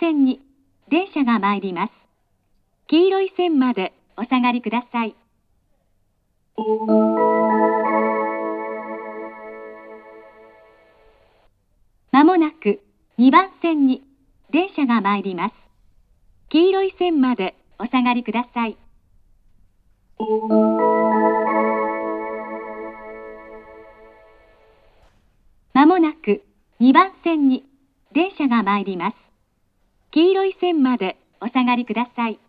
線に電車が参ります。黄色い線までお下がりください。まもなく2番線に電車が参ります。黄色い線までお下がりください。まもなく2番線に電車が参ります。黄色い線までお下がりください。